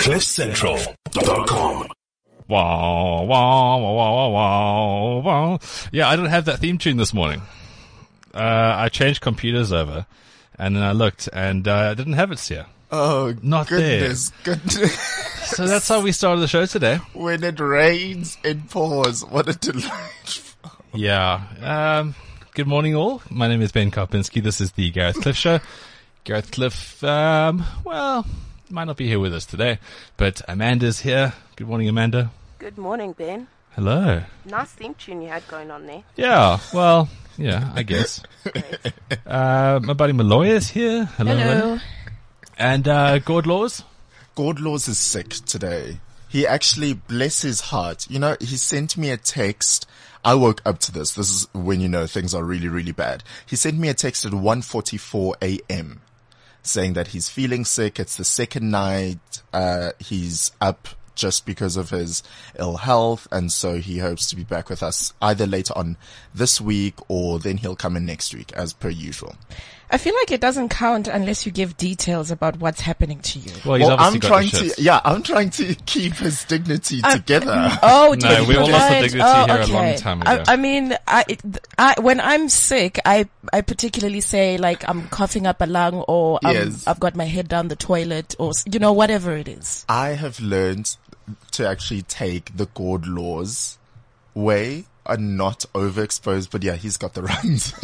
CliffCentral.com. Wow, wow, wow, wow, wow, wow. Yeah, I didn't have that theme tune this morning. I changed computers over, and then I looked, and I didn't have it here. Oh, Not goodness. So that's how we started the show today. When it rains, it pours. What a delight. Yeah. Good morning, all. My name is Ben Karpinski. This is the Gareth Cliff Show. Gareth Cliff, might not be here with us today, but Amanda's here. Good morning, Amanda. Good morning, Ben. Hello. Nice theme tune you had going on there. Yeah, well, yeah, I guess. My buddy Malloy is here. Hello. Hello. And Gord Laws. Gord Laws is sick today. He actually, bless his heart, he sent me a text. I woke up to this. This is when things are really, really bad. He sent me a text at 1:44 a.m. saying that he's feeling sick. It's the second night. He's up just because of his ill health. And so he hopes to be back with us either later on this week or then he'll come in next week as per usual. I feel like it doesn't count unless you give details about what's happening to you. Well, he's obviously got the shits. I'm trying to keep his dignity together. Oh, no, we all lost the dignity here a long time ago. I mean, when I'm sick, I particularly say like I'm coughing up a lung or I've got my head down the toilet or, whatever it is. I have learned to actually take the Gord Laws way and not overexposed, but yeah, he's got the runs.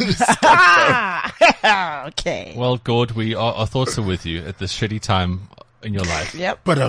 Okay. Well, Gord, our thoughts are with you at this shitty time in your life. Yep. But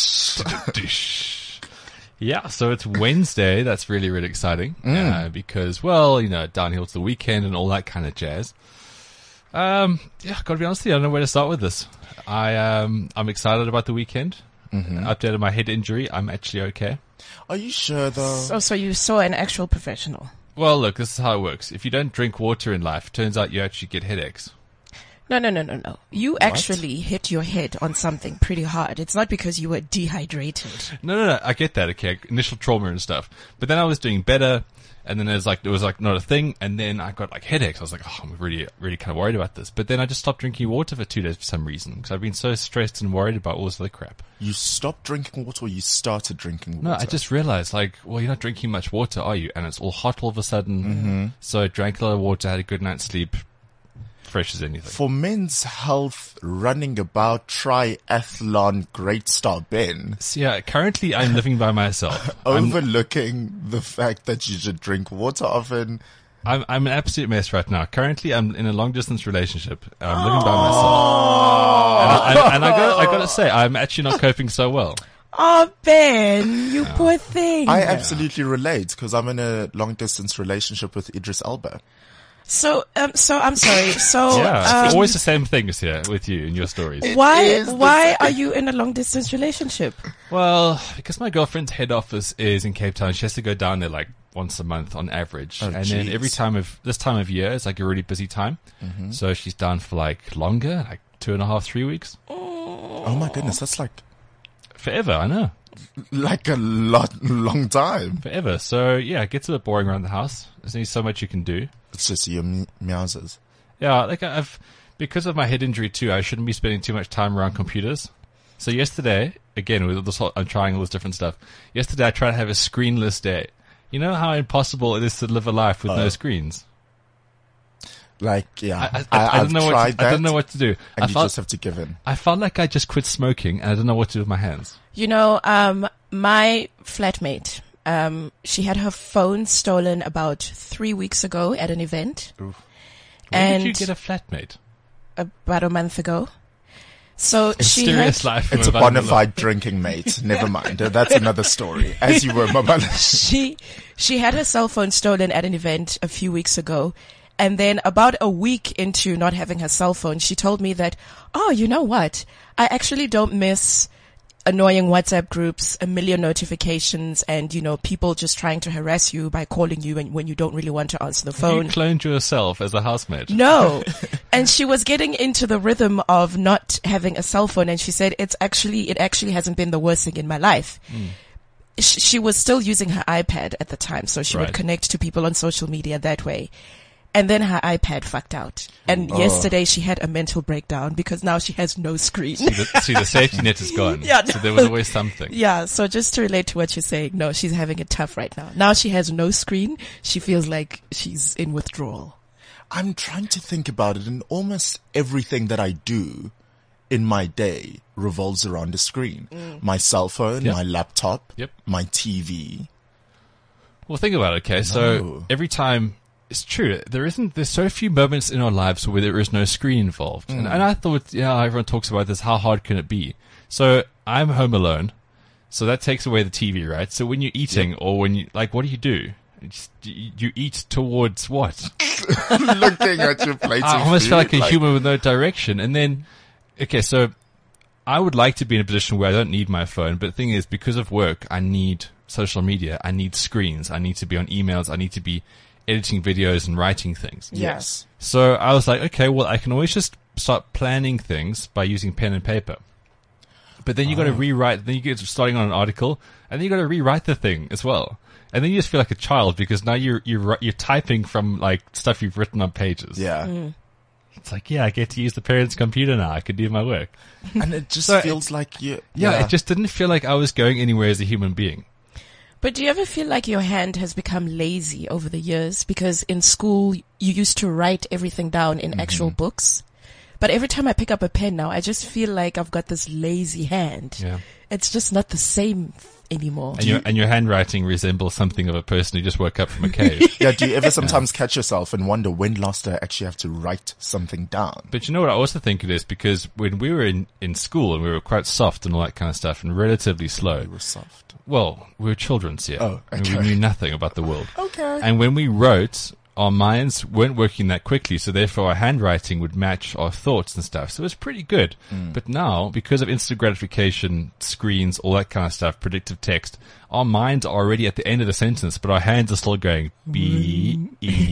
yeah, so it's Wednesday. That's really, really exciting because, downhill to the weekend and all that kind of jazz. Gotta be honest with you, I don't know where to start with this. I'm excited about the weekend. Updated my head injury. I'm actually okay. Are you sure though? So you saw an actual professional? Well, look, this is how it works. If you don't drink water in life, it turns out you actually get headaches. No. You actually hit your head on something pretty hard. It's not because you were dehydrated. No. I get that. Okay. Initial trauma and stuff. But then I was doing better. And then it was not a thing. And then I got headaches. I was like, I'm really, really kind of worried about this. But then I just stopped drinking water for 2 days for some reason. Because I've been so stressed and worried about all this other crap. You stopped drinking water or you started drinking water? No, I just realized you're not drinking much water, are you? And it's all hot all of a sudden. So I drank a lot of water, had a good night's sleep. Fresh as anything. For men's health, running about triathlon, great star Ben. So yeah, currently I'm living by myself. Overlooking the fact that you should drink water often. I'm an absolute mess right now. Currently I'm in a long distance relationship. I'm living by myself. And I gotta say, I'm actually not coping so well. Oh, Ben, you poor thing. I absolutely relate because I'm in a long distance relationship with Idris Elba. So I'm sorry. So, it's always the same things here with you in your stories. Why are you in a long distance relationship? Well, because my girlfriend's head office is in Cape Town. She has to go down there once a month on average. Then every time this time of year is a really busy time. So she's down for longer, 2.5, 3 weeks. Oh my goodness. That's forever. I know. A long time. Forever. So yeah, it gets a bit boring around the house. There's only so much you can do. It's just your meowsers. Yeah, because of my head injury too, I shouldn't be spending too much time around computers. So yesterday, again, with this I'm trying all this different stuff. Yesterday I tried to have a screenless day. You know how impossible it is to live a life with no screens? I don't know what to do. And you just have to give in. I felt like I just quit smoking and I don't know what to do with my hands. My flatmate, she had her phone stolen about 3 weeks ago at an event. Oof. When did you get a flatmate? About a month ago. So life. It's a bona fide drinking mate. Never mind. That's another story. As you were, Mama. She had her cell phone stolen at an event a few weeks ago. And then about a week into not having her cell phone, she told me that, you know what? I actually don't miss annoying WhatsApp groups, a million notifications, and, people just trying to harass you by calling you when you don't really want to answer the phone. You cloned yourself as a housemate. No. And she was getting into the rhythm of not having a cell phone, and she said it actually hasn't been the worst thing in my life. She was still using her iPad at the time, so she would connect to people on social media that way. And then her iPad fucked out. And yesterday she had a mental breakdown because now she has no screen. See, the safety net is gone. Yeah, So there was always something. Yeah, so just to relate to what you're saying, no, she's having it tough right now. Now she has no screen. She feels like she's in withdrawal. I'm trying to think about it, and almost everything that I do in my day revolves around a screen. My cell phone, Yep. my laptop, Yep. my TV. Well, think about it, okay? So every time, it's true, there's so few moments in our lives where there is no screen involved. And I thought, everyone talks about this, how hard can it be? So I'm home alone, so that takes away the TV, right? So when you're eating or when you, like, what do? You eat towards what? Looking at your plate. I of almost feel like food, a human with no direction. And then, okay, so I would like to be in a position where I don't need my phone, but the thing is, because of work, I need social media, I need screens, I need to be on emails, I need to be editing videos and writing things. Yes. So I was like, okay, well, I can always just start planning things by using pen and paper. But then you got to rewrite, then you get starting on an article, and then you got to rewrite the thing as well. And then you just feel like a child because now you're typing from like stuff you've written on pages. Yeah. It's like, I get to use the parents' computer now. I can do my work. And it just So feels like you. Yeah, it just didn't feel like I was going anywhere as a human being. But do you ever feel like your hand has become lazy over the years? Because in school, you used to write everything down in actual books. But every time I pick up a pen now, I just feel like I've got this lazy hand. Yeah. It's just not the same anymore. And your handwriting resembles something of a person who just woke up from a cave. Yeah, do you ever sometimes catch yourself and wonder when last I actually have to write something down? But you know what I also think it is? Because when we were in school and we were quite soft and all that kind of stuff and relatively slow. You were soft. Well, we were children, yeah. Oh, And okay. we knew nothing about the world. Okay. And when we wrote, our minds weren't working that quickly, so therefore our handwriting would match our thoughts and stuff. So it was pretty good. But now, because of instant gratification, screens, all that kind of stuff, predictive text, our minds are already at the end of the sentence, but our hands are still going B,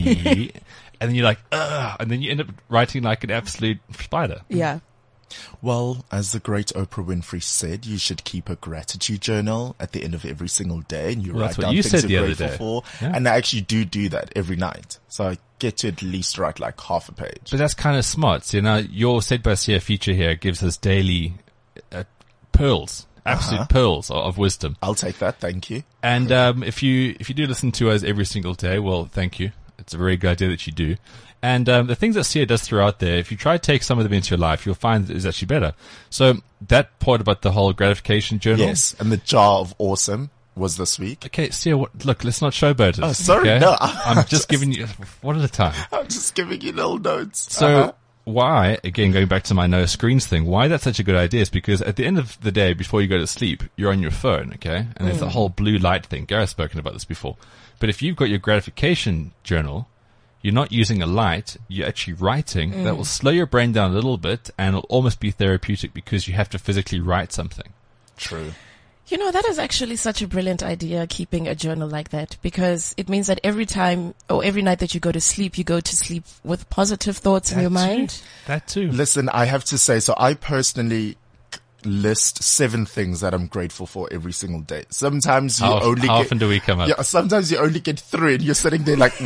E, and then you're like, ugh, and then you end up writing like an absolute spider. Yeah. Well, as the great Oprah Winfrey said, you should keep a gratitude journal at the end of every single day, and you Well, write that's what down you things said you're the other grateful day. for. Yeah. And I actually do that every night. So I get to at least write like half a page. But that's kind of smart. So, your Said by Sia feature here gives us daily pearls, absolute pearls of wisdom. I'll take that. Thank you. And if you do listen to us every single day, well, thank you. It's a very good idea that you do. And the things that Sia does throughout there, if you try to take some of them into your life, you'll find that it's actually better. So that part about the whole gratification journal. Yes. And the jar of awesome was this week. Okay, Sia, look, let's not showboat it. Oh, sorry, okay? no, I'm just giving you one at a time. I'm just giving you little notes. So why, again, going back to my no screens thing, why that's such a good idea is because at the end of the day, before you go to sleep, you're on your phone, okay? And there's the whole blue light thing. Gareth's spoken about this before. But if you've got your gratification journal, you're not using a light, you're actually writing. That will slow your brain down a little bit and it'll almost be therapeutic because you have to physically write something. True. That is actually such a brilliant idea, keeping a journal like that, because it means that every time or every night that you go to sleep with positive thoughts in your mind. That too. Listen, I have to say, so I personally list 7 things that I'm grateful for every single day. Sometimes you How only often get, do we come up? yeah, sometimes you only get 3 and you're sitting there like,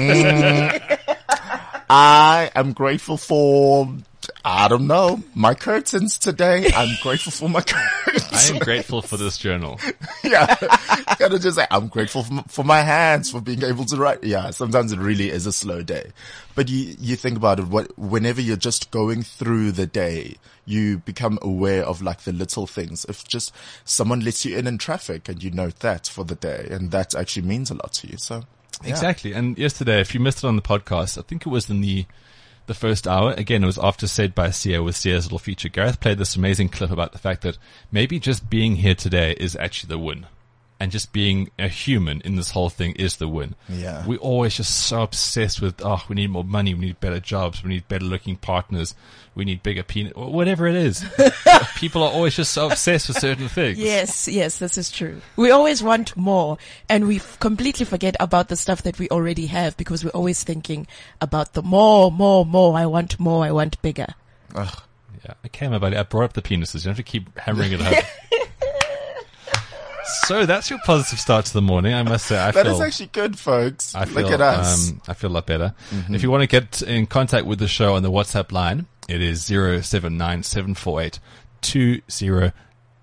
I am grateful for, I don't know, my curtains today. I'm grateful for my curtains. I am grateful for this journal. Yeah. Kind of just say, I'm grateful for my hands, for being able to write. Yeah. Sometimes it really is a slow day, but you think about it, whenever you're just going through the day, you become aware of like the little things. If just someone lets you in traffic and you note that for the day, and that actually means a lot to you. So yeah. Exactly. And yesterday, if you missed it on the podcast, I think it was in the first hour. Again, it was after Said by Sia with Sia's little feature. Gareth played this amazing clip about the fact that maybe just being here today is actually the win. And just being a human in this whole thing is the win. Yeah. We're always just so obsessed with, we need more money, we need better jobs, we need better looking partners, we need bigger penis, whatever it is. People are always just so obsessed with certain things. Yes, this is true. We always want more, and we completely forget about the stuff that we already have because we're always thinking about the more. I want more, I want bigger. Ugh. Yeah. Okay, my buddy, I brought up the penises. You don't have to keep hammering it home. So that's your positive start to the morning. I must say, That is actually good, folks. Look at us. I feel a lot better. If you want to get in contact with the show on the WhatsApp line, it is 079-748-2090.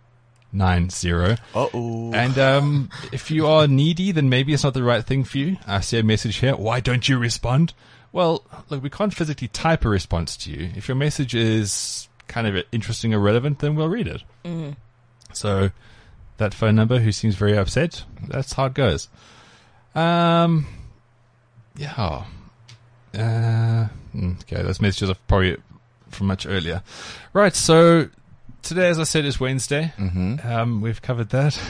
Uh-oh. And if you are needy, then maybe it's not the right thing for you. I see a message here. Why don't you respond? Well, look, we can't physically type a response to you. If your message is kind of interesting or relevant, then we'll read it. So that phone number, who seems very upset, that's how it goes. Okay, those messages are probably from much earlier. Right, so today, as I said, is Wednesday. We've covered that.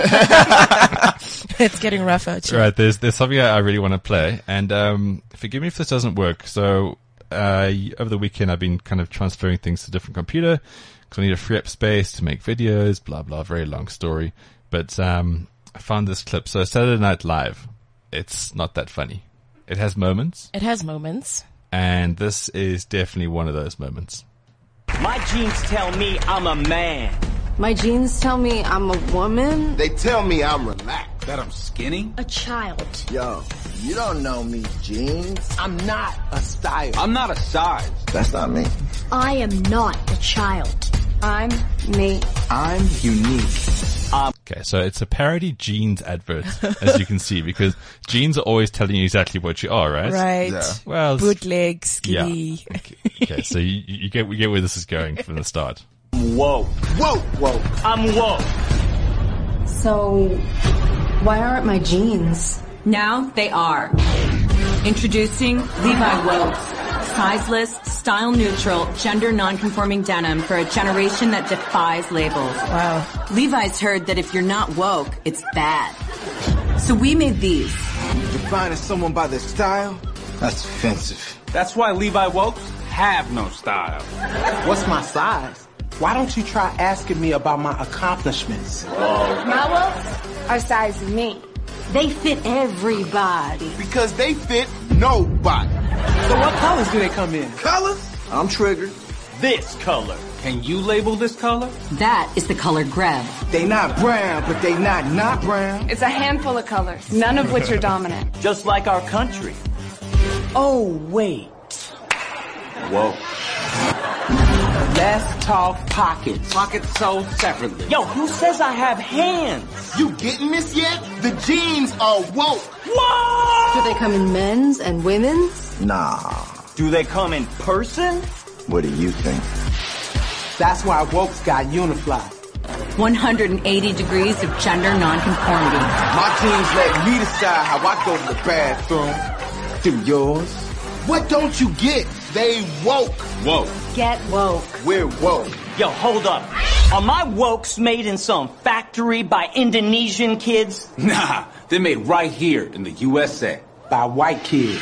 It's getting rougher. Too. Right, there's something I really want to play, and forgive me if this doesn't work. So over the weekend, I've been kind of transferring things to a different computer because I need to free up space to make videos. Blah blah. Very long story, but I found this clip. So Saturday Night Live. It's not that funny. It has moments. It has moments. And this is definitely one of those moments. My genes tell me I'm a man. My genes tell me I'm a woman. They tell me I'm relaxed. That I'm skinny. A child. Yo, you don't know me, jeans. I'm not a style. I'm not a size. That's not me. I am not a child. I'm me. I'm unique. Okay, so it's a parody jeans advert, as you can see, because jeans are always telling you exactly what you are, right? Right. Yeah. Well, Bootleg, skinny. Yeah. Okay, so you get where this is going from the start. Whoa. Whoa. I'm woke. So, why aren't my jeans? Now they are. Introducing Levi Wokes. Sizeless, style-neutral, gender-non-conforming denim for a generation that defies labels. Wow. Levi's heard that if you're not woke, it's bad. So we made these. Defining someone by their style? That's offensive. That's why Levi Wokes have no style. What's my size? Why don't you try asking me about my accomplishments? My wolves are size me. They fit everybody. Because they fit nobody. So what colors do they come in? Colors? I'm triggered. This color. Can you label this color? That is the color Greb. They not brown, but they not brown. It's a handful of colors, none of which are dominant. Just like our country. Oh, wait. Whoa. Let's talk pockets. Pockets sold separately. Yo, who says I have hands? You getting this yet? The jeans are woke. Whoa! Do they come in men's and women's? Nah. Do they come in person? What do you think? That's why Wokes got Unifly. 180 degrees of gender nonconformity. My jeans let me decide how I go to the bathroom. Do yours? What don't you get? They woke. Whoa. Get woke. We're woke. Yo, hold up. Are my wokes made in some factory by Indonesian kids? Nah, they're made right here in the USA. By white kids.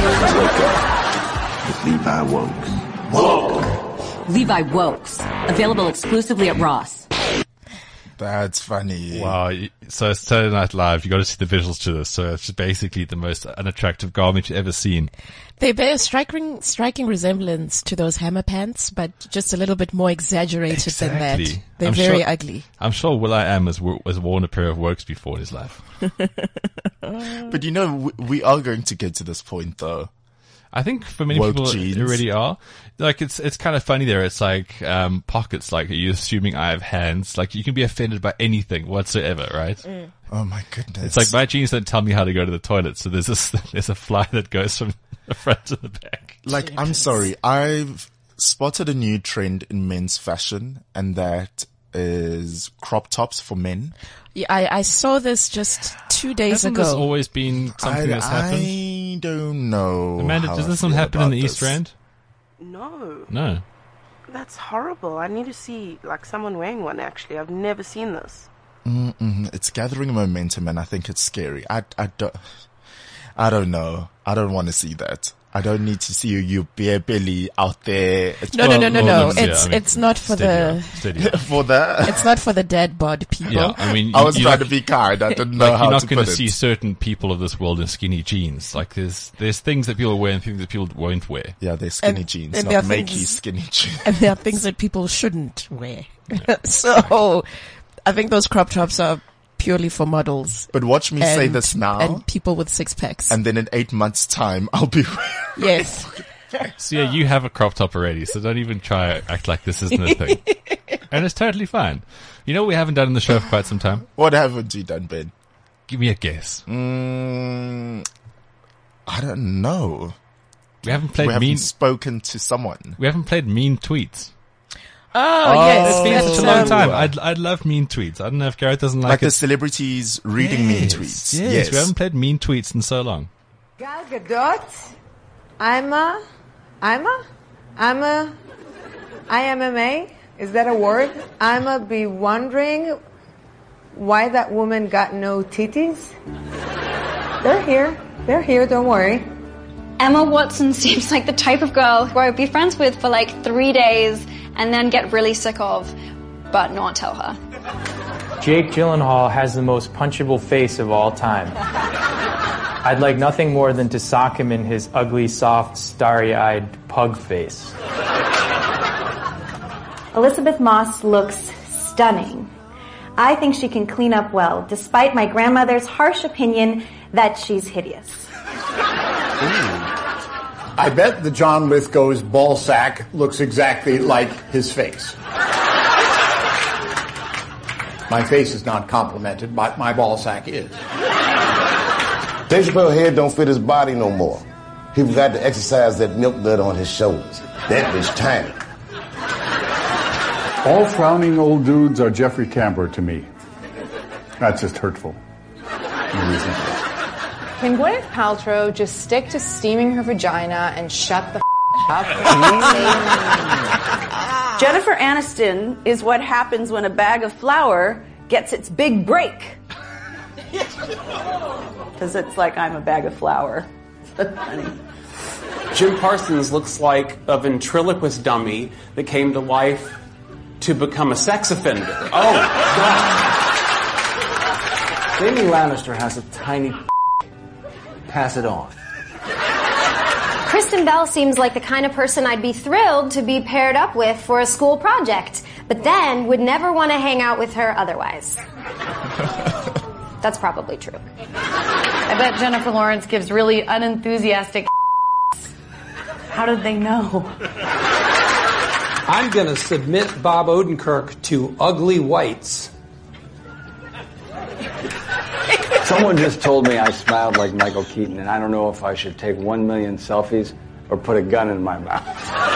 It's Levi Wokes. Whoa. Levi Wokes. Available exclusively at Ross. That's funny. Wow. So Saturday Night Live, you got to see the visuals to this. So it's just basically the most unattractive garment you've ever seen. They bear a striking resemblance to those Hammer pants, but just a little bit more exaggerated than that. Exactly. They're I'm very sure- ugly. I'm sure Will.i.am has worn a pair of Wokes before in his life. But you know, we are going to get to this point though. I think for many Woke people jeans. it already are. Like it's kind of funny there. It's like pockets. Like, are you assuming I have hands? Like you can be offended by anything whatsoever, right? Oh my goodness. It's like my jeans don't tell me how to go to the toilet. So there's a fly that goes from the front to the back. Like, I'm sorry. I've spotted a new trend in men's fashion, and that is crop tops for men. Yeah, I saw this just 2 days Hasn't ago. this always been something that's happened? I don't know. Amanda, how does I this one feel happen in about the East this. Rand? No, No. that's horrible. I need to see like someone wearing one. Actually, I've never seen this. It's gathering momentum, and I think it's scary. I don't know. I don't want to see that. I don't need to see your bare belly out there. It's No. yeah, It's not for the steady on. for that. it's not for the dead bod people. Yeah, I mean, I was you're trying not- to be kind. I didn't know like, how you're not to going put to it. see certain people of this world in skinny jeans. Like there's things that people wear and things that people won't wear. Yeah, they're skinny And- jeans, and there not are makey things- skinny jeans. And there are things that people shouldn't wear. So I think those crop tops are purely for models. But watch me say this now. And people with six packs. And then in 8 months' time, I'll be... Yes. So yeah, you have a crop top already, so don't even try to act like this isn't a thing. And it's totally fine. You know what we haven't done in the show for quite some time? What haven't you done, Ben? Give me a guess. I don't know. We haven't played We haven't spoken to someone. We haven't played mean tweets. Oh, yes. It's been such a long time. I'd love mean tweets. I don't know if Gareth doesn't like it. the celebrities reading mean tweets. Yes, we haven't played mean tweets in so long. Gal Gadot, IMMA, is that a word? I'ma be wondering why that woman got no titties. They're here, don't worry. Emma Watson seems like the type of girl who I would be friends with for like 3 days and then get really sick of, but not tell her. Jake Gyllenhaal has the most punchable face of all time. I'd like nothing more than to sock him in his ugly, soft, starry-eyed pug face. Elizabeth Moss looks stunning. I think she can clean up well, despite my grandmother's harsh opinion that she's hideous. I bet that John Lithgow's ball sack looks exactly like his face. My face is not complimented, but my ball sack is. Dave Chappelle's head don't fit his body no more. He forgot to exercise that milk dud on his shoulders. That bitch tiny. All frowning old dudes are Jeffrey Tambor to me. That's just hurtful. Can Gwyneth Paltrow just stick to steaming her vagina and shut the up? Jennifer Aniston is what happens when a bag of flour gets its big break. Because it's like, I'm a bag of flour. That's funny. Jim Parsons looks like a ventriloquist dummy that came to life to become a sex offender. Oh, God. Jamie Lannister has a tiny pass it on. Kristen Bell seems like the kind of person I'd be thrilled to be paired up with for a school project, but then would never want to hang out with her otherwise. That's probably true. I bet Jennifer Lawrence gives really unenthusiastic How did they know? I'm going to submit Bob Odenkirk to ugly whites. Someone just told me I smiled like Michael Keaton, and I don't know if I should take 1 million selfies or put a gun in my mouth.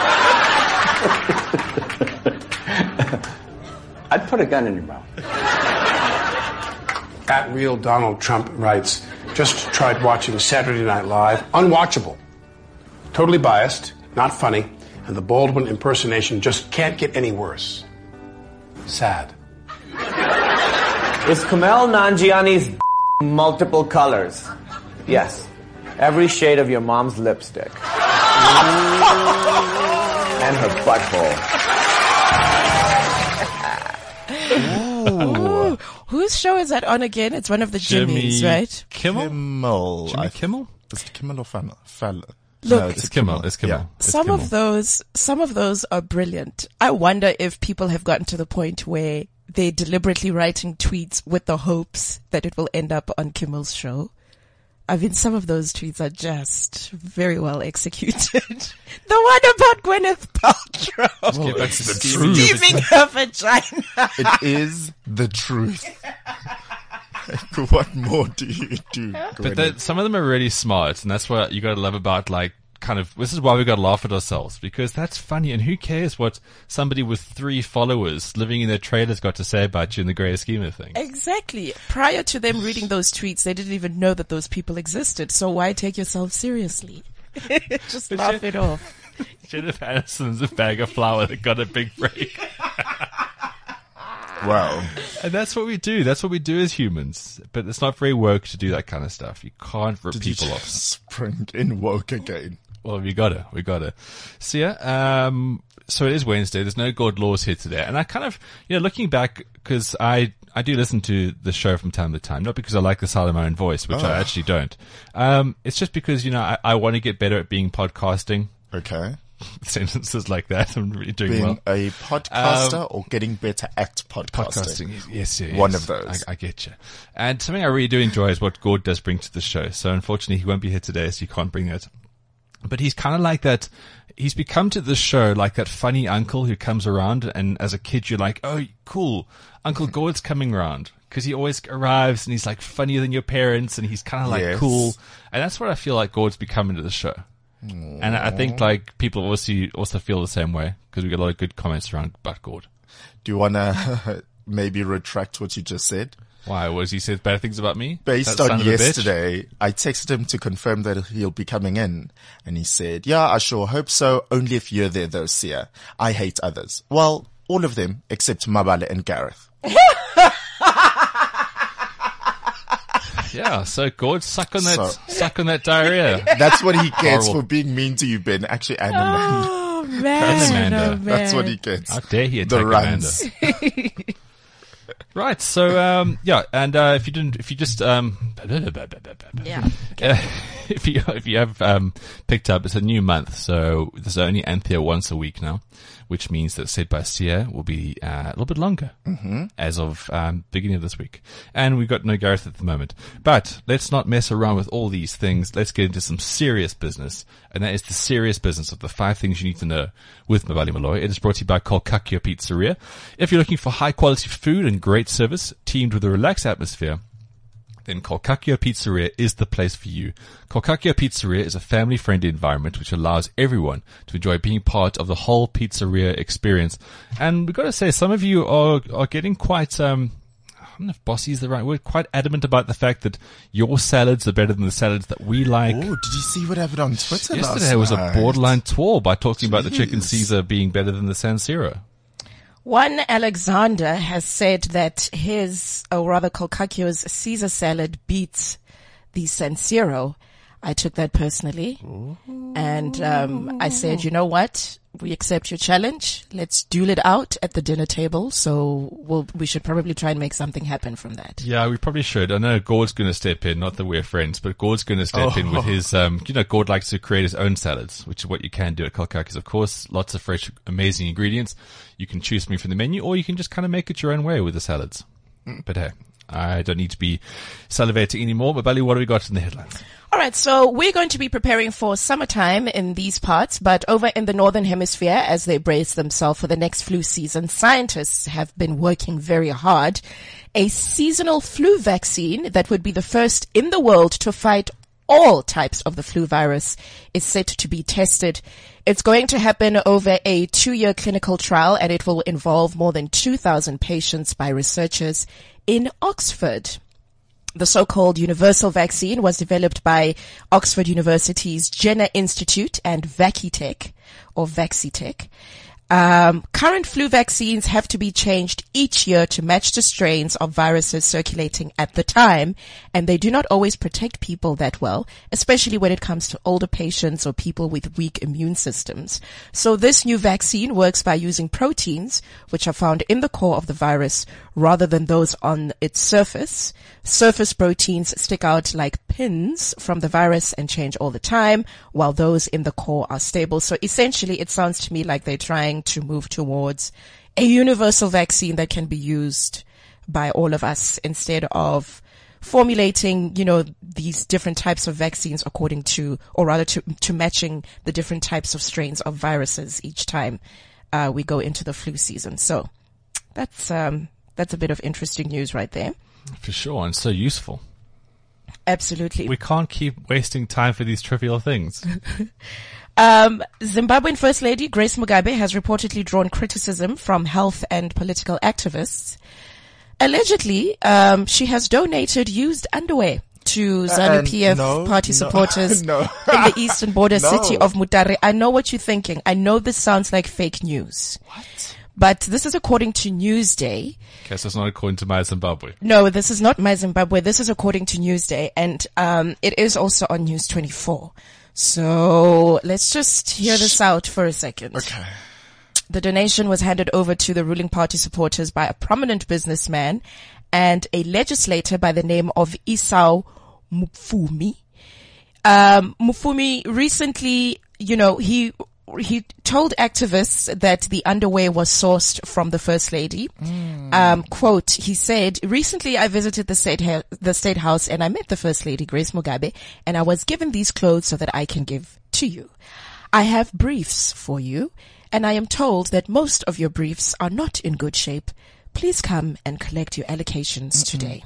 I'd put a gun in your mouth. At Real Donald Trump writes, just tried watching Saturday Night Live. Unwatchable. Totally biased, not funny, and the Baldwin impersonation just can't get any worse. Sad. Is Kumail Nanjiani's multiple colors? Yes. Every shade of your mom's lipstick. And her butthole. Ooh. Whose show is that on again? It's one of the Jimmys, right? Kimmel? Jimmy Kimmel? Is it Kimmel or Fallon? Look, no, it's Kimmel. It's Kimmel. Yeah. Some of those are brilliant. I wonder if people have gotten to the point where they're deliberately writing tweets with the hopes that it will end up on Kimmel's show. I mean, some of those tweets are just very well executed. The one about Gwyneth Paltrow. Well, that's the truth. Steaming her vagina. It is the truth. What more do you do? But some of them are really smart, and that's what you got to love about, like, kind of, this is why we got to laugh at ourselves, because that's funny, and who cares what somebody with 3 followers living in their trailers got to say about you in the greater scheme of things. Exactly. Prior to them reading those tweets, they didn't even know that those people existed, so why take yourself seriously? Just laugh it off. Jennifer Aniston's a bag of flour that got a big break. Wow. And that's what we do. That's what we do as humans. But it's not very woke to do that kind of stuff. You can't rip people off. Spring in woke again. Well, we gotta. So yeah, so it is Wednesday. There's no God Laws here today. And I kind of, looking back, because I do listen to the show from time to time, not because I like the sound of my own voice, which I actually don't. It's just because, I want to get better at being podcasting. Okay. sentences like that. I'm really doing Being well. a podcaster or getting better at podcasting. Yes. One of those. I get you. And something I really do enjoy is what Gord does bring to the show. So unfortunately, he won't be here today, so he can't bring it. But he's kind of like that. He's become to this show like that funny uncle who comes around, and as a kid, you're like, oh, cool, Uncle Gord's coming around. Because he always arrives and he's like funnier than your parents, and he's kind of like cool. And that's what I feel like Gord's becoming to the show. And I think like people also feel the same way, because we get a lot of good comments around about Gord. Do you want to maybe retract what you just said? Why? Was he said bad things about me? Based on yesterday, I texted him to confirm that he'll be coming in. And he said, yeah, I sure hope so. Only if you're there though, Sia. I hate others. Well, all of them except Mabale and Gareth. Yeah, so Gord, suck on that diarrhea. That's what he gets for being mean to you, Ben. Actually, and Amanda. Oh, man. Amanda. That's what he gets. How dare he attack Amanda? Right, so, and if you have picked up, it's a new month, so there's only Anthea once a week now, which means that Said by Sia will be a little bit longer as of beginning of this week. And we've got no Gareth at the moment. But let's not mess around with all these things. Let's get into some serious business, and that is the serious business of the 5 things you need to know with Mabali Malloy. It is brought to you by Kolkakio Pizzeria. If you're looking for high quality food and great service teamed with a relaxed atmosphere, then Kolkakio Pizzeria is the place for you. Kolkakio Pizzeria is a family-friendly environment which allows everyone to enjoy being part of the whole pizzeria experience. And we've got to say, some of you are getting quite, I don't know if bossy is the right word, quite adamant about the fact that your salads are better than the salads that we like. Oh, did you see what happened on Twitter Yesterday was a borderline tour by talking about the chicken Caesar being better than the San Siro. One Alexander has said that Kolkakio's Caesar salad beats the San Siro. I took that personally. And I said, you know what? We accept your challenge. Let's duel it out at the dinner table. So we should probably try and make something happen from that. Yeah, we probably should. I know Gord's going to step in, not that we're friends, but Gord's going to step in with his, Gord likes to create his own salads, which is what you can do at Kolkakio's, of course. Lots of fresh, amazing ingredients. You can choose something from the menu, or you can just kind of make it your own way with the salads. But hey, I don't need to be salivating anymore. But Bali, what do we got in the headlines? All right, so we're going to be preparing for summertime in these parts, but over in the Northern Hemisphere, as they brace themselves for the next flu season, scientists have been working very hard. A seasonal flu vaccine that would be the first in the world to fight all types of the flu virus is set to be tested. It's going to happen over a 2-year clinical trial, and it will involve more than 2,000 patients by researchers in Oxford. The so-called universal vaccine was developed by Oxford University's Jenner Institute and Vaccitech. Current flu vaccines have to be changed each year to match the strains of viruses circulating at the time, and they do not always protect people that well, especially when it comes to older patients or people with weak immune systems. So this new vaccine works by using proteins which are found in the core of the virus rather than those on its surface. Surface proteins stick out like pins from the virus and change all the time, while those in the core are stable. So essentially, it sounds to me like they're trying to move towards a universal vaccine that can be used by all of us instead of formulating, these different types of vaccines according to, or rather to matching the different types of strains of viruses each time we go into the flu season. So that's a bit of interesting news right there. For sure, and so useful. Absolutely. We can't keep wasting time for these trivial things. Zimbabwean First Lady Grace Mugabe has reportedly drawn criticism from health and political activists. Allegedly, she has donated used underwear to ZANU-PF party supporters in the eastern border city of Mutare. I know what you're thinking. I know this sounds like fake news. What? But this is according to Newsday. Okay, so it's not according to My Zimbabwe. No, this is not My Zimbabwe. This is according to Newsday, and it is also on News 24. So let's just hear this out for a second. Okay. The donation was handed over to the ruling party supporters by a prominent businessman and a legislator by the name of Esau Mufumi. Mufumi recently, he he told activists that the underwear was sourced from the First Lady. Quote, he said, recently I visited the State House and I met the First Lady, Grace Mugabe, and I was given these clothes so that I can give to you. I have briefs for you, and I am told that most of your briefs are not in good shape. Please come and collect your allocations today.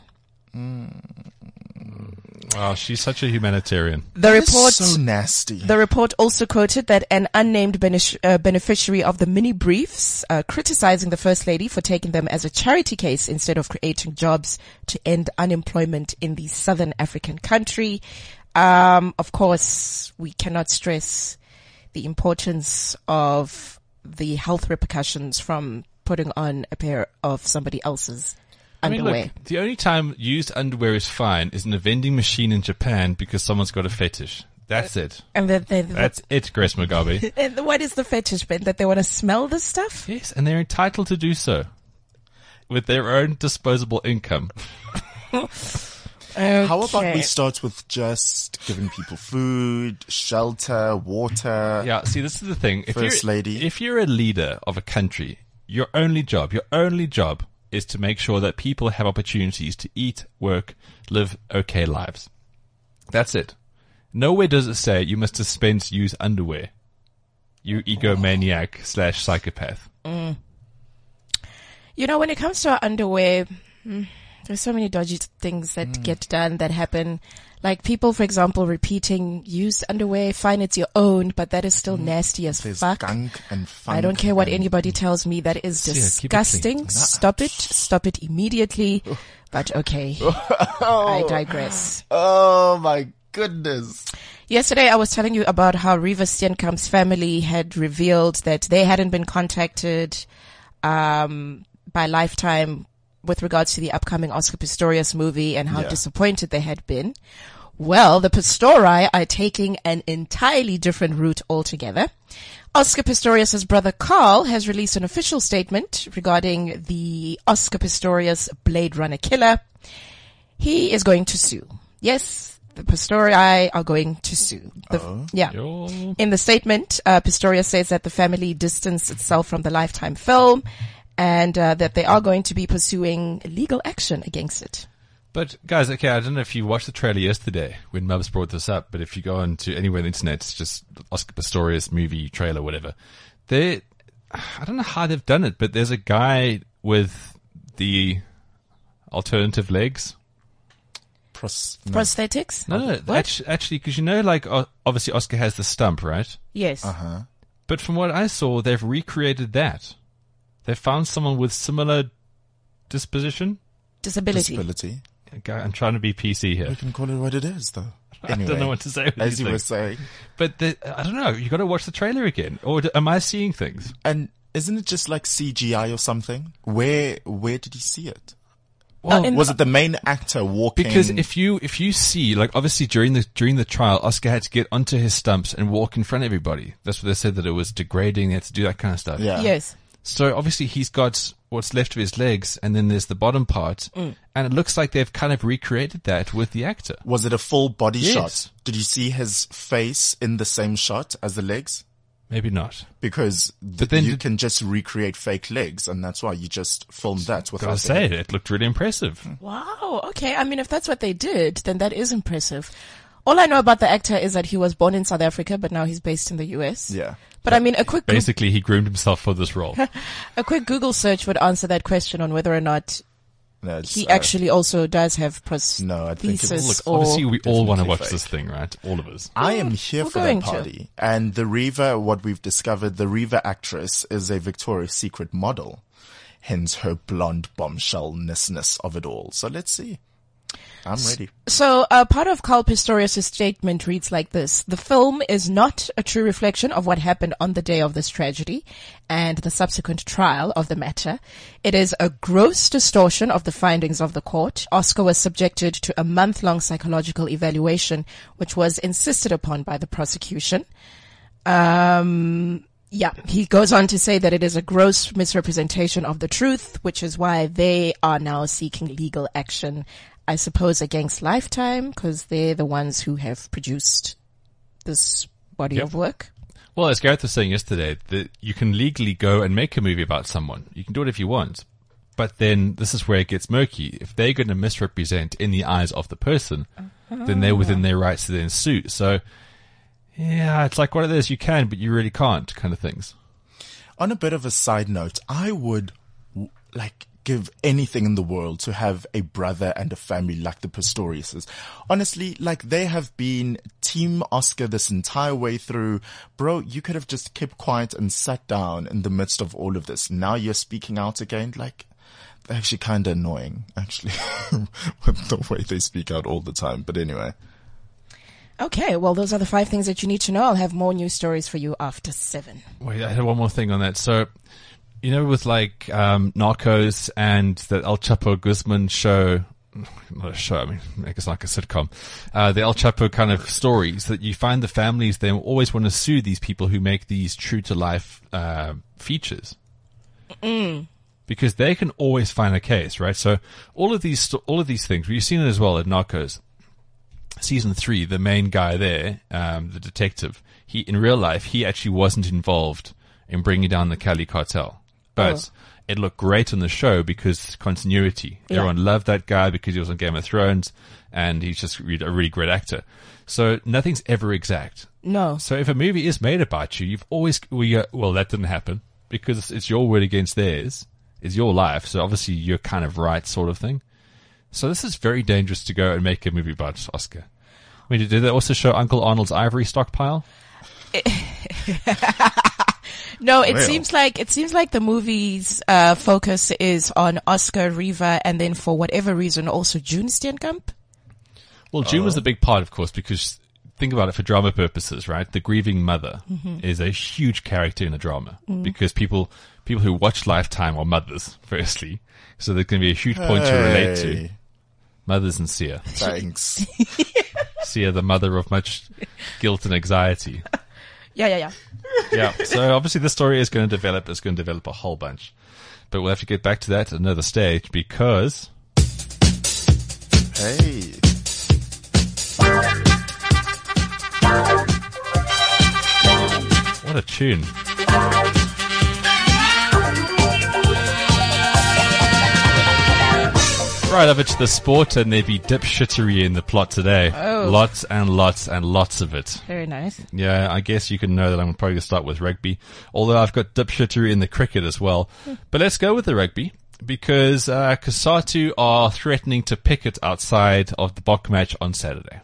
Oh, she's such a humanitarian. The report, so nasty. The report also quoted that an unnamed beneficiary of the mini briefs, criticizing the First Lady for taking them as a charity case instead of creating jobs to end unemployment in the Southern African country. Of course, we cannot stress the importance of the health repercussions from putting on a pair of somebody else's underwear. Look, the only time used underwear is fine is in a vending machine in Japan because someone's got a fetish. That's it. And that's it, Grace Mugabe. And what is the fetish, Ben? That they want to smell this stuff? Yes, and they're entitled to do so with their own disposable income. Okay. How about we start with just giving people food, shelter, water? Yeah, see, this is the thing. First Lady. If you're a leader of a country, your only job is to make sure that people have opportunities to eat, work, live okay lives. That's it. Nowhere does it say you must dispense use underwear. You egomaniac / psychopath. You know, when it comes to our underwear, there's so many dodgy things that get done that happen. Like people, for example, repeating used underwear, fine, it's your own, but that is still nasty as fuck. Gunk and funk. I don't care what anybody tells me. That is disgusting. Stop it immediately. But okay, I digress. Oh my goodness. Yesterday I was telling you about how Reeva Steenkamp's family had revealed that they hadn't been contacted, by Lifetime with regards to the upcoming Oscar Pistorius movie and how disappointed they had been. Well, the Pistori are taking an entirely different route altogether. Oscar Pistorius' brother Carl has released an official statement regarding the Oscar Pistorius Blade Runner killer. He is going to sue. Yes, the Pistori are going to sue. In the statement, Pistorius says that the family distanced itself from the Lifetime film and that they are going to be pursuing legal action against it. But guys, okay, I don't know if you watched the trailer yesterday when Mubs brought this up, but if you go on to anywhere on the internet, it's just Oscar Pistorius movie trailer, whatever. I don't know how they've done it, but there's a guy with the alternative legs. Prosthetics? No, actually, because like obviously Oscar has the stump, right? Yes. But from what I saw, they've recreated that. They found someone with similar disability. Okay, I'm trying to be PC here. We can call it what it is, though. Anyway, I don't know what to say with as these you things. were saying. But I don't know. You got to watch the trailer again, or am I seeing things? And isn't it just like CGI or something? Where did he see it? Well, was it the main actor walking? Because if you see, like, obviously during the trial, Oscar had to get onto his stumps and walk in front of everybody. That's what they said, that it was degrading. They had to do that kind of stuff. Yeah. Yes. So obviously he's got what's left of his legs, and then there's the bottom part, and it looks like they've kind of recreated that with the actor. Was it a full body shot? Did you see his face in the same shot as the legs? Maybe not. Because then you can just recreate fake legs, and that's why you just filmed that without Gotta say, it looked really impressive. Wow. Okay. I mean, if that's what they did, then that is impressive. All I know about the actor is that he was born in South Africa, but now he's based in the US. Yeah. But I mean, basically he groomed himself for this role. A quick Google search would answer that question on whether or not he actually also does have prosthesis. No, I think obviously we all want to watch this thing, right? All of us. I am here for that party. And the Reeva, what we've discovered, the Reeva actress is a Victoria's Secret model. Hence her blonde bombshell-ness of it all. So let's see. I'm ready. So, part of Carl Pistorius' statement reads like this. The film is not a true reflection of what happened on the day of this tragedy and the subsequent trial of the matter. It is a gross distortion of the findings of the court. Oscar was subjected to a month-long psychological evaluation, which was insisted upon by the prosecution. He goes on to say that it is a gross misrepresentation of the truth, which is why they are now seeking legal action, I suppose, against Lifetime, because they're the ones who have produced this body of work. Well, as Gareth was saying yesterday, that you can legally go and make a movie about someone. You can do it if you want. But then this is where it gets murky. If they're going to misrepresent in the eyes of the person, then they're within their rights to then sue. So, yeah, it's like one of those you can, but you really can't kind of things. On a bit of a side note, I would give anything in the world to have a brother and a family like the Pistoriuses. Honestly, they have been Team Oscar this entire way through. Bro, you could have just kept quiet and sat down in the midst of all of this. Now you're speaking out again. They're actually kind of annoying, actually, with the way they speak out all the time. But anyway. Okay, well, those are the 5 things that you need to know. I'll have more news stories for you after 7. Wait, I had one more thing on that. So, with Narcos and the El Chapo Guzman show, not a show, I mean, it's like a sitcom, the El Chapo kind of stories that you find the families, they always want to sue these people who make these true to life, features. Because they can always find a case, right? So all of these things, you've seen it as well at Narcos. Season 3, the main guy there, the detective, in real life, he actually wasn't involved in bringing down the Cali cartel. But it looked great on the show because continuity. Yeah. Everyone loved that guy because he was on Game of Thrones and he's just a really great actor. So nothing's ever exact. No. So if a movie is made about you, you've always, well, that didn't happen because it's your word against theirs. It's your life. So obviously you're kind of right sort of thing. So this is very dangerous to go and make a movie about Oscar. I mean, did they also show Uncle Arnold's ivory stockpile? No, it seems like the movie's focus is on Oscar, Riva, and then for whatever reason also June Steenkamp. Well, June was a big part, of course, because think about it for drama purposes, right? The grieving mother is a huge character in a drama because people who watch Lifetime are mothers, firstly, so there's going to be a huge point to relate to. Mothers and Sia. Thanks. Sia, the mother of much guilt and anxiety. Yeah. Yeah, so obviously this story is going to develop. It's going to develop a whole bunch. But we'll have to get back to that at another stage because... Hey. What a tune. Right over to the sport, and there be dipshittery in the plot today. Oh. Lots and lots and lots of it. Very nice. Yeah, I guess you can know that I'm probably going to start with rugby, although I've got dipshittery in the cricket as well. But let's go with the rugby, because COSATU are threatening to picket outside of the Bok match on Saturday.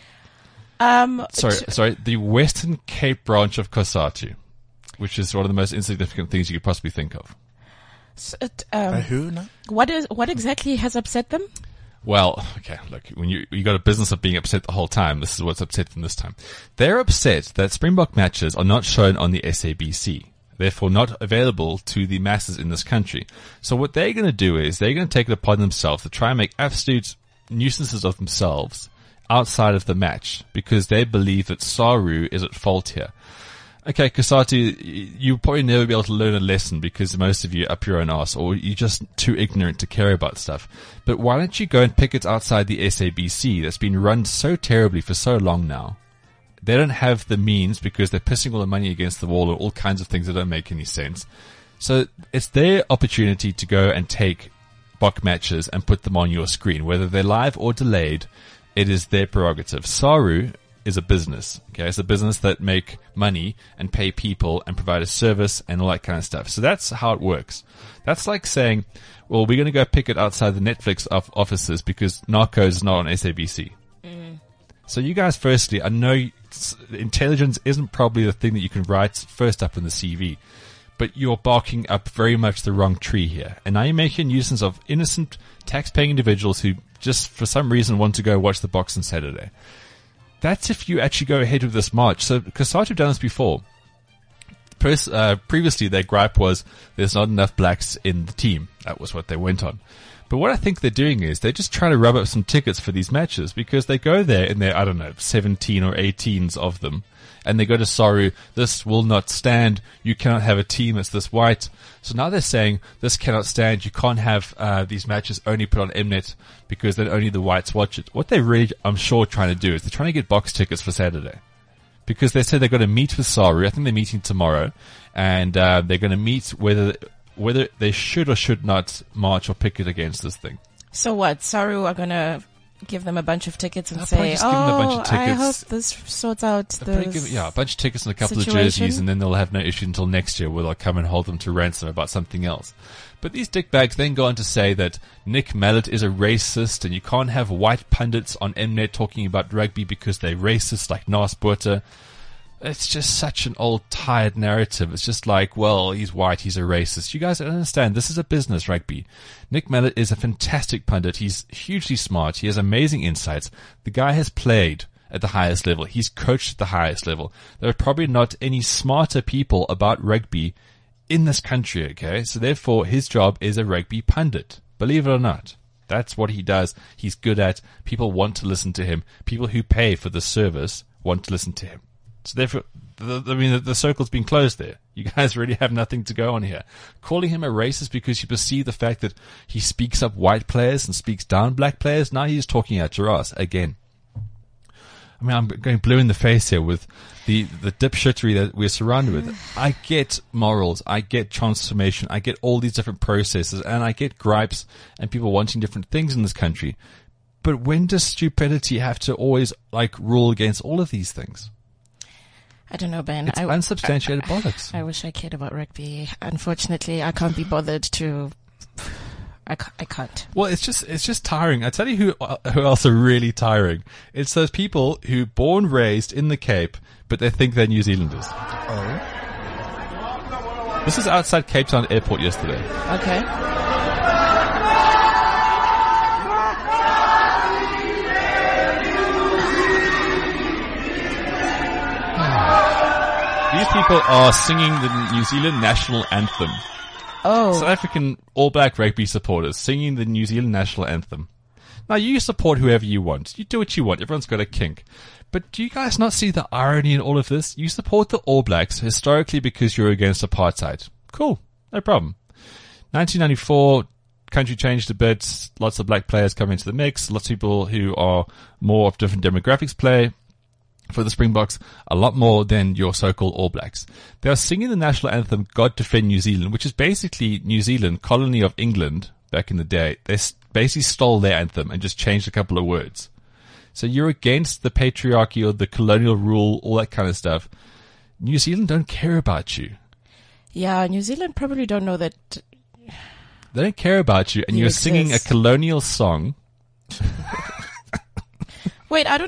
Sorry, the Western Cape branch of COSATU, which is one of the most insignificant things you could possibly think of. So, who? No? What exactly has upset them? Well, okay, look, when you got a business of being upset the whole time, this is what's upset them this time. They're upset that Springbok matches are not shown on the SABC, therefore not available to the masses in this country. So what they're going to do is they're going to take it upon themselves to try and make absolute nuisances of themselves outside of the match because they believe that SARU is at fault here. Okay, COSATU, you'll probably never be able to learn a lesson because most of you are up your own arse or you're just too ignorant to care about stuff. But why don't you go and picket outside the SABC that's been run so terribly for so long now? They don't have the means because they're pissing all the money against the wall or all kinds of things that don't make any sense. So it's their opportunity to go and take Bok matches and put them on your screen. Whether they're live or delayed, it is their prerogative. SARU is a business. Okay, it's a business that make money and pay people and provide a service and all that kind of stuff. So that's how it works. That's like saying, well, we're going to go picket outside the Netflix offices because Narcos is not on SABC. So you guys, firstly, I know intelligence isn't probably the thing that you can write first up in the CV, but you're barking up very much the wrong tree here. And now you're making a nuisance of innocent tax-paying individuals who just for some reason want to go watch the box on Saturday. That's if you actually go ahead with this march. So COSATU have done this before. Previously, their gripe was there's not enough blacks in the team. That was what they went on. But what I think they're doing is they're just trying to rub up some tickets for these matches because they go there and they're, 17 or 18s of them. And they go to SARU, this will not stand. You cannot have a team that's this white. So now they're saying this cannot stand. You can't have these matches only put on Mnet because then only the whites watch it. What they're really, I'm sure, trying to do is they're trying to get box tickets for Saturday. because they said they're going to meet with Saru. I think they're meeting tomorrow, and they're going to meet whether they should or should not march or picket against this thing. So what? Saru are going to give them a bunch of tickets and I'll say, probably just give them a bunch of I tickets. hope this sorts out this a bunch of tickets and a couple situation. of jerseys, and then they'll have no issue until next year where they'll come and hold them to ransom about something else. But these dickbags then go on to say that Nick Mallet is a racist and you can't have white pundits on Mnet talking about rugby because they're racist like Nas Botha. It's just such an old, tired narrative. It's just like, well, he's white, he's a racist. You guys don't understand. This is a business, rugby. Nick Mallet is a fantastic pundit. He's hugely smart. He has amazing insights. The guy has played at the highest level. He's coached at the highest level. There are probably not any smarter people about rugby in this country, okay? So therefore, his job is a rugby pundit. Believe it or not. That's what he does. He's good at. People want to listen to him. People who pay for the service want to listen to him. So therefore, the circle's been closed there. You guys really have nothing to go on here. Calling him a racist because you perceive the fact that he speaks up white players and speaks down black players, now he's talking out your ass again. I mean, I'm going blue in the face here with the dipshittery that we're surrounded with. I get morals, I get transformation, I get all these different processes, and I get gripes and people wanting different things in this country. But when does stupidity have to always, rule against all of these things? I don't know, Ben. It's unsubstantiated bollocks. I wish I cared about rugby. Unfortunately, I can't be bothered to. I can't. Well, it's just tiring. I tell you who else are really tiring. It's those people who born raised in the Cape, but they think they're New Zealanders. Oh. This is outside Cape Town Airport yesterday. Okay. These people are singing the New Zealand national anthem. Oh. South African All Black rugby supporters singing the New Zealand national anthem. Now, you support whoever you want. You do what you want. Everyone's got a kink. But do you guys not see the irony in all of this? You support the All Blacks historically because you're against apartheid. Cool. No problem. 1994, country changed a bit. Lots of black players come into the mix. Lots of people who are more of different demographics play for the Springboks, a lot more than your so-called All Blacks. They are singing the national anthem, God Defend New Zealand, which is basically New Zealand, colony of England back in the day. They basically stole their anthem and just changed a couple of words. So you're against the patriarchy or the colonial rule, all that kind of stuff. New Zealand don't care about you. Yeah, New Zealand probably don't know that. They don't care about you, and you're singing a colonial song. Wait, I don't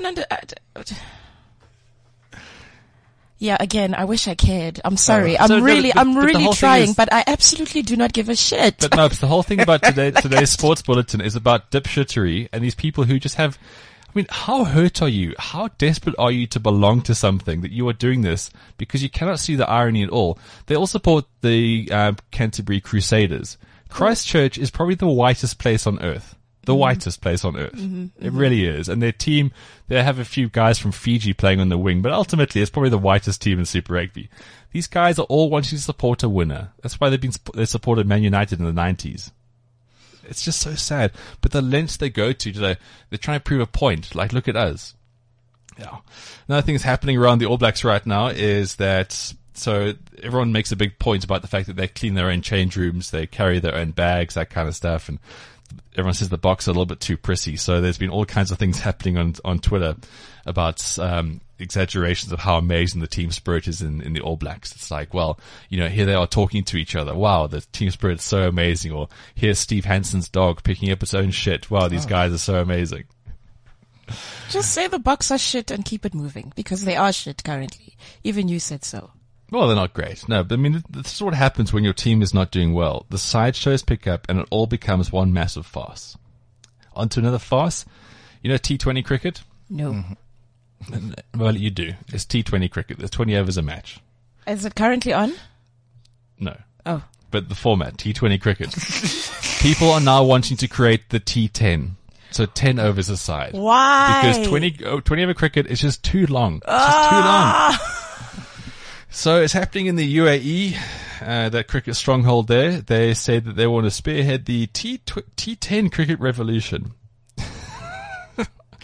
Yeah, again, I wish I cared. I'm sorry. I'm really trying, but I absolutely do not give a shit. But no, the whole thing about today's sports bulletin is about dipshittery and these people who just have, I mean, how hurt are you? How desperate are you to belong to something that you are doing this because you cannot see the irony at all? They all support the Canterbury Crusaders. Christchurch is probably the whitest place on earth. The whitest place on earth. It really is. And their team, they have a few guys from Fiji playing on the wing, but ultimately it's probably the whitest team in Super Rugby. These guys are all wanting to support a winner. That's why they supported Man United in the 90s. It's just so sad. But the lengths they go to, they're trying to prove a point. Like, look at us. Yeah. Another thing that's happening around the All Blacks right now is that, so everyone makes a big point about the fact that they clean their own change rooms, they carry their own bags, that kind of stuff, and everyone says the Boks are a little bit too prissy. So there's been all kinds of things happening on Twitter about exaggerations of how amazing the team spirit is in the All Blacks. It's like, well, here they are talking to each other. Wow, the team spirit is so amazing. Or here's Steve Hansen's dog picking up its own shit. Wow, these guys are so amazing. Just say the Boks are shit and keep it moving, because they are shit currently. Even you said so. Well, they're not great. No, but I mean, this is what happens when your team is not doing well. The sideshows pick up and it all becomes one massive farce. On to another farce. You know T20 cricket? No. Well, you do. It's T20 cricket. There's 20 overs a match. Is it currently on? No. Oh. But the format, T20 cricket. People are now wanting to create the T10. So 10 overs a side. Why? Because 20 over cricket is just too long. It's just too long. So it's happening in the UAE, that cricket stronghold there. They say that they want to spearhead the T10 cricket revolution.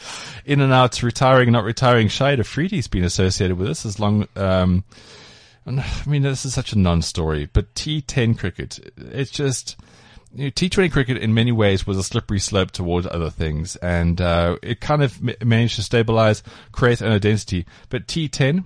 in and out, retiring, not retiring. Shahid Afridi's been associated with this as long. I mean, this is such a non-story, but T10 cricket, it's just, T20 cricket in many ways was a slippery slope towards other things, and it kind of managed to stabilize, create an identity. But T10,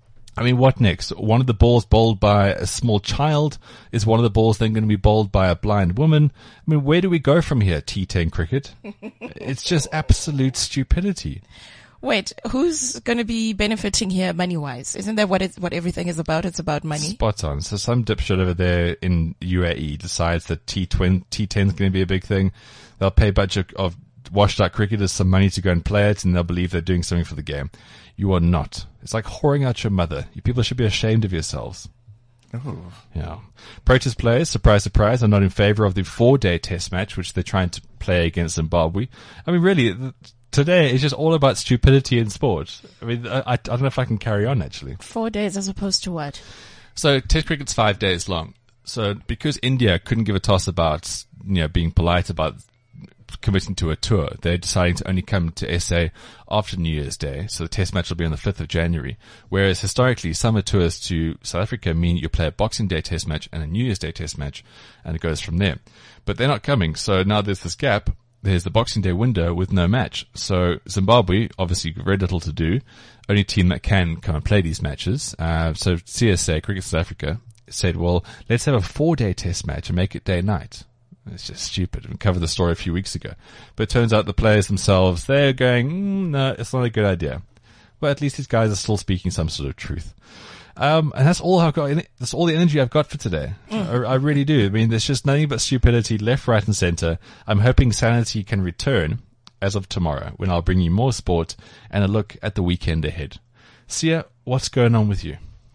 I mean, what next? One of the balls bowled by a small child, is one of the balls then going to be bowled by a blind woman? I mean, where do we go from here, T10 cricket? It's just absolute stupidity. Wait, who's going to be benefiting here money-wise? Isn't that what everything is about? It's about money. Spot on. So some dipshit over there in UAE decides that T10 is going to be a big thing. They'll pay a bunch of washed-out cricketers some money to go and play it, and they'll believe they're doing something for the game. You are not. It's like whoring out your mother. You people should be ashamed of yourselves. Oh. Yeah. Protest players, surprise, surprise, are not in favor of the 4-day test match, which they're trying to play against Zimbabwe. I mean, really, today is just all about stupidity in sport. I mean, I don't know if I can carry on, actually. 4 days as opposed to what? So, test cricket's 5 days long. So, because India couldn't give a toss about, being polite about committing to a tour, they're deciding to only come to SA after New Year's Day. So the test match will be on the 5th of January. Whereas historically, summer tours to South Africa mean you play a Boxing Day test match and a New Year's Day test match, and it goes from there. But they're not coming. So now there's this gap. There's the Boxing Day window with no match. So Zimbabwe, obviously very little to do. Only team that can come and play these matches. So CSA, Cricket South Africa, said, well, let's have a 4-day test match and make it day-night. It's just stupid. We covered the story a few weeks ago. But it turns out the players themselves, they're going, no, it's not a good idea. Well, at least these guys are still speaking some sort of truth. And that's all I've got. That's all the energy I've got for today. I really do. I mean, there's just nothing but stupidity left, right, and center. I'm hoping sanity can return as of tomorrow, when I'll bring you more sport and a look at the weekend ahead. Sia, what's going on with you?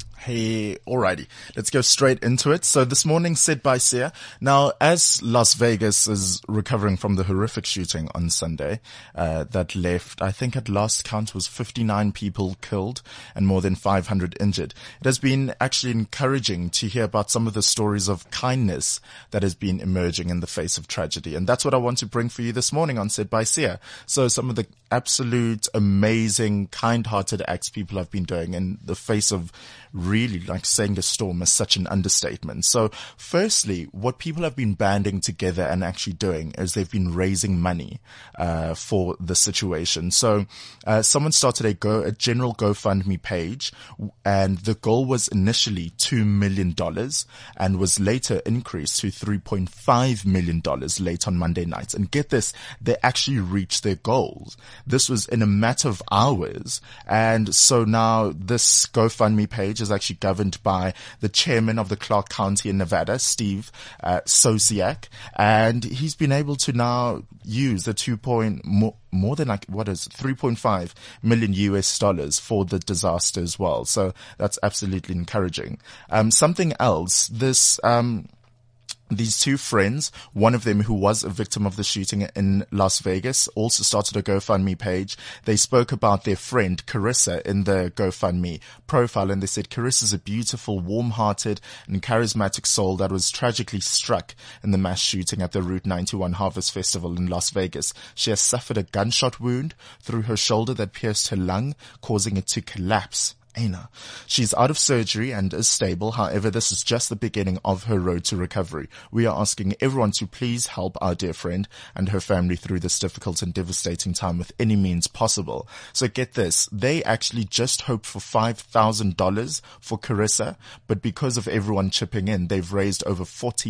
Hey, alrighty. Let's go straight into it. So this morning, said by Sia. Now, as Las Vegas is recovering from the horrific shooting on Sunday, that left, I think at last count was 59 people killed and more than 500 injured. It has been actually encouraging to hear about some of the stories of kindness that has been emerging in the face of tragedy. And that's what I want to bring for you this morning on Said by Sia. So some of the absolute amazing, kind-hearted acts people have been doing in the face of really, like saying a storm is such an understatement. So firstly, what people have been banding together and actually doing is they've been raising money for the situation. So someone started a general GoFundMe page, and the goal was initially $2 million and was later increased to $3.5 million late on Monday night. And get this, they actually reached their goals. This was in a matter of hours. And so now this GoFundMe page is actually governed by the chairman of the Clark County in Nevada, Steve Sosiak, and he's been able to now use the more than like $3.5 million US for the disaster as well. So that's absolutely encouraging. Something else, these two friends, one of them who was a victim of the shooting in Las Vegas, also started a GoFundMe page. They spoke about their friend Carissa in the GoFundMe profile, and they said Carissa's a beautiful, warm-hearted and charismatic soul that was tragically struck in the mass shooting at the Route 91 Harvest Festival in Las Vegas. She has suffered a gunshot wound through her shoulder that pierced her lung, causing it to collapse. Aina. She's out of surgery and is stable. However, this is just the beginning of her road to recovery. We are asking everyone to please help our dear friend and her family through this difficult and devastating time with any means possible. So get this, they actually just hoped for $5,000 for Carissa, but because of everyone chipping in, they've raised over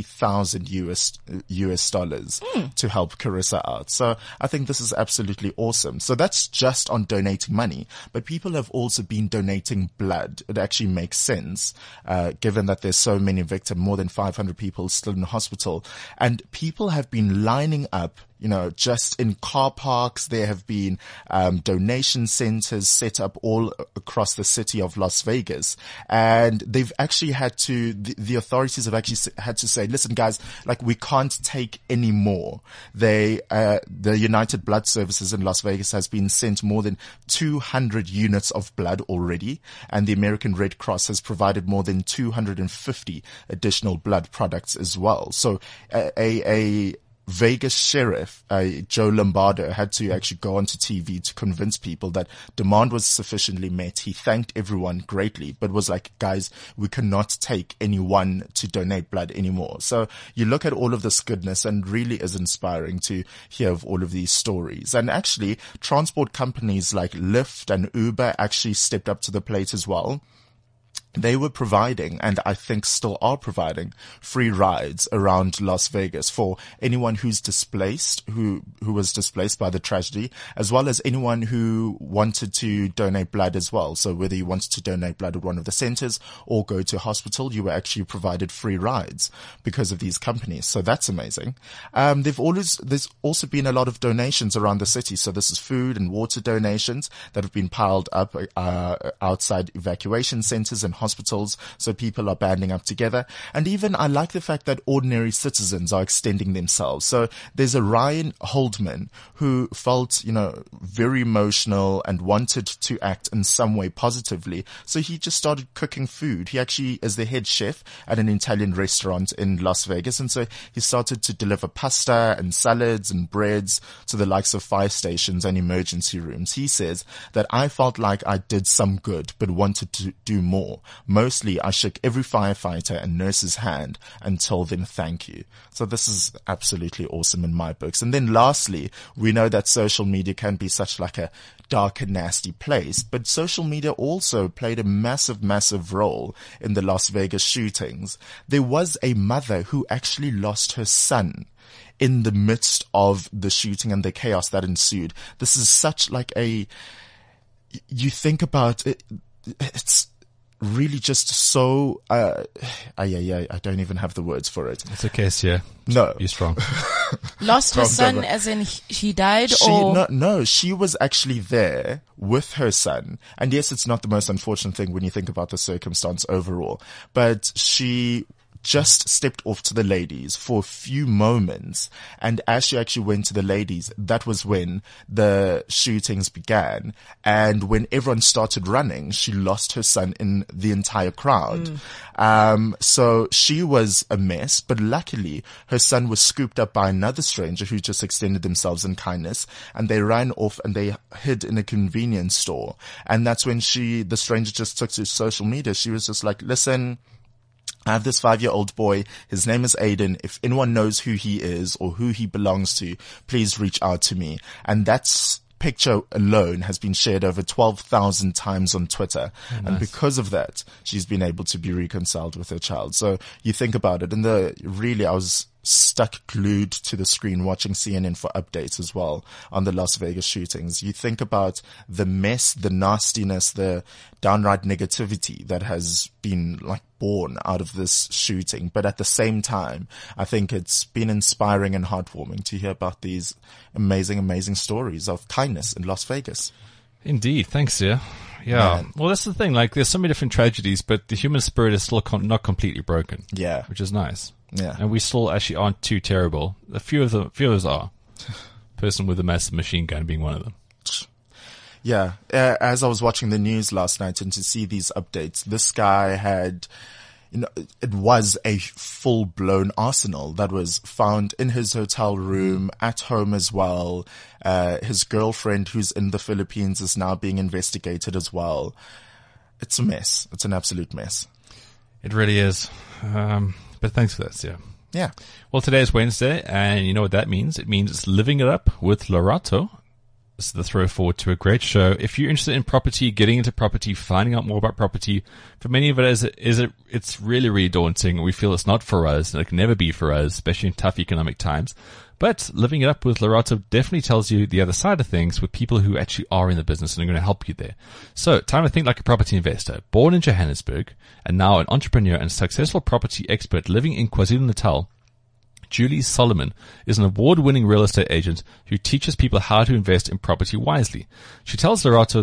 $40,000 US dollars to help Carissa out. So I think this is absolutely awesome. So that's just on donating money, but people have also been donating blood. It actually makes sense, given that there's so many victims, more than 500 people still in hospital, and people have been lining up, just in car parks. There have been donation centers set up all across the city of Las Vegas, and they've actually had to, the authorities have actually had to say, listen guys, we can't take any more. The United Blood Services in Las Vegas has been sent more than 200 units of blood already, and the American Red Cross has provided more than 250 additional blood products as well. So Vegas sheriff, Joe Lombardo, had to actually go onto TV to convince people that demand was sufficiently met. He thanked everyone greatly, but was like, guys, we cannot take anyone to donate blood anymore. So you look at all of this goodness, and really is inspiring to hear of all of these stories. And actually, transport companies like Lyft and Uber actually stepped up to the plate as well. They were providing, and I think still are providing, free rides around Las Vegas for anyone who's displaced, who was displaced by the tragedy, as well as anyone who wanted to donate blood as well. So whether you wanted to donate blood at one of the centers or go to hospital, you were actually provided free rides because of these companies. So that's amazing. There's also been a lot of donations around the city. So this is food and water donations that have been piled up outside evacuation centers and hospitals, so people are banding up together. And even I like the fact that ordinary citizens are extending themselves. So there's a Ryan Holdman who felt, very emotional and wanted to act in some way positively. So he just started cooking food. He actually is the head chef at an Italian restaurant in Las Vegas. And so he started to deliver pasta and salads and breads to the likes of fire stations and emergency rooms. He says that I felt like I did some good, but wanted to do more. Mostly, I shook every firefighter and nurse's hand and told them thank you. So this is absolutely awesome in my books. And then lastly, we know that social media can be such like a dark and nasty place, but social media also played a massive, massive role in the Las Vegas shootings. There was a mother who actually lost her son in the midst of the shooting and the chaos that ensued. This is such like you think about it, it's really just so, I don't even have the words for it. It's okay, Sia. No. You're strong. Lost her son as in he died or? No, she was actually there with her son. And yes, it's not the most unfortunate thing when you think about the circumstance overall, but she just stepped off to the ladies for a few moments. And as she actually went to the ladies, that was when the shootings began. And when everyone started running, she lost her son in the entire crowd. So she was a mess, but luckily her son was scooped up by another stranger who just extended themselves in kindness, and they ran off and they hid in a convenience store. And that's when the stranger just took to social media. She was just like, listen, I have this 5-year-old boy. His name is Aiden. If anyone knows who he is or who he belongs to, please reach out to me. And that's picture alone has been shared over 12,000 times on Twitter. Oh, nice. And because of that, she's been able to be reconciled with her child. So you think about it, and I was stuck glued to the screen watching CNN for updates as well on the Las Vegas shootings. You think about the mess, the nastiness, the downright negativity that has been like born out of this shooting. But at the same time, I think it's been inspiring and heartwarming to hear about these amazing, amazing stories of kindness in Las Vegas. Indeed. Thanks, Sia. Yeah. Man. Well, that's the thing. Like, there's so many different tragedies, but the human spirit is still not completely broken. Yeah. Which is nice. Yeah. And we still actually aren't too terrible. A few of us are. Person with a massive machine gun being one of them. Yeah. As I was watching the news last night and to see these updates, this guy had, it was a full-blown arsenal that was found in his hotel room, at home as well. His girlfriend, who's in the Philippines, is now being investigated as well. It's a mess. It's an absolute mess. It really is. But thanks for that, Sia. Yeah. Well, today is Wednesday, and you know what that means? It means it's Living It Up with Lorato. This is the throw forward to a great show. If you're interested in property, getting into property, finding out more about property, for many of it, it's really, really daunting. We feel it's not for us, and it can never be for us, especially in tough economic times. But Living It Up with Lorato definitely tells you the other side of things with people who actually are in the business and are going to help you there. So, time to think like a property investor. Born in Johannesburg and now an entrepreneur and successful property expert living in KwaZulu-Natal, Julie Solomon is an award-winning real estate agent who teaches people how to invest in property wisely. She tells Lorato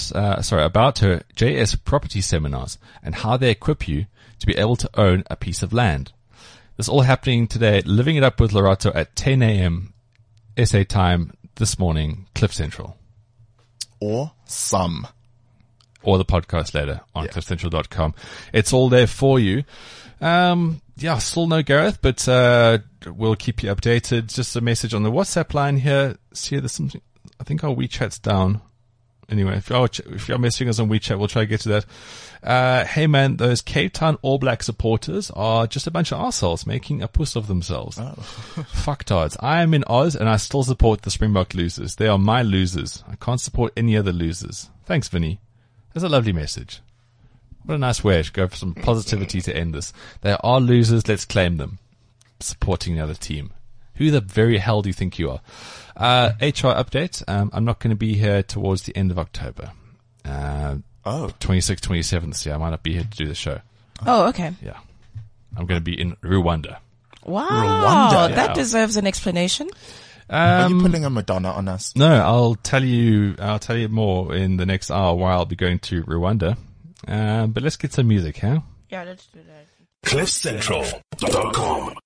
about her JS property seminars and how they equip you to be able to own a piece of land. This is all happening today, Living It Up with Lorato at 10 a.m. SA time this morning, Cliff Central. Awesome. or the podcast later on cliffcentral.com. It's all there for you. Still no Gareth, but we'll keep you updated. Just a message on the WhatsApp line here. See, there's something. I think our WeChat's down. Anyway, if you're messaging us on WeChat, we'll try to get to that. Hey man, those Cape Town All Black supporters are just a bunch of arseholes making a puss of themselves. Fucktards. I am in Oz and I still support the Springbok losers. They are my losers. I can't support any other losers. Thanks, Vinny. That's a lovely message. What a nice way to go for some positivity to end this. They are losers. Let's claim them. Supporting the other team. Who the very hell do you think you are? HR update. I'm not going to be here towards the end of October. 26th, 27th. So I might not be here to do the show. Oh, okay. Yeah. I'm going to be in Rwanda. Wow. Rwanda. That deserves an explanation. Are you pulling a Madonna on us? No, I'll tell you more in the next hour why I'll be going to Rwanda. But let's get some music, huh? Yeah, let's do that. CliffCentral.com